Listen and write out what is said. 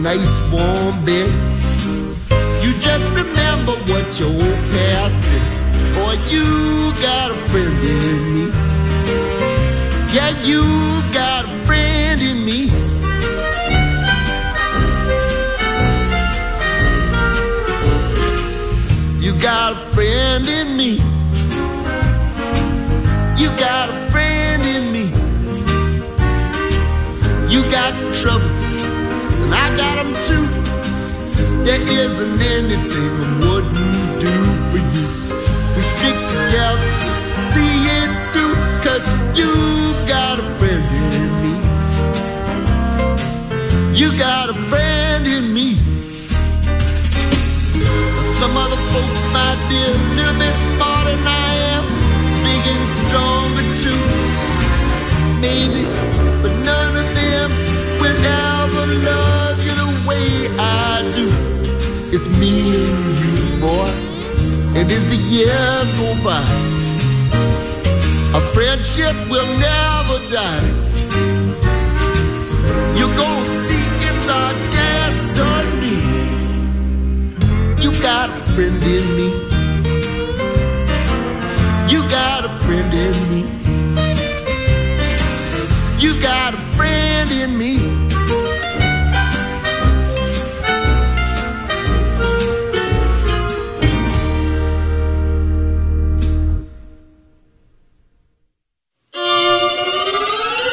nice warm bed. You just remember what your old past said. Boy, you got a friend in me. Yeah, you got a friend in me. You got a friend in me. You got a friend in me. You got trouble, and I got them too. There isn't anything I wouldn't do for you. We stick together, see it through, 'cause you've got a friend in me. You got a friend in me. Some other folks might be a little bit smarter than I am, big and stronger too, maybe, but none of them will ever love you the way I do. It's me and you, boy, and as the years go by, our friendship will never die. You're gonna see it's our destiny. You got a friend in me. You got a friend in me. You got a friend in me.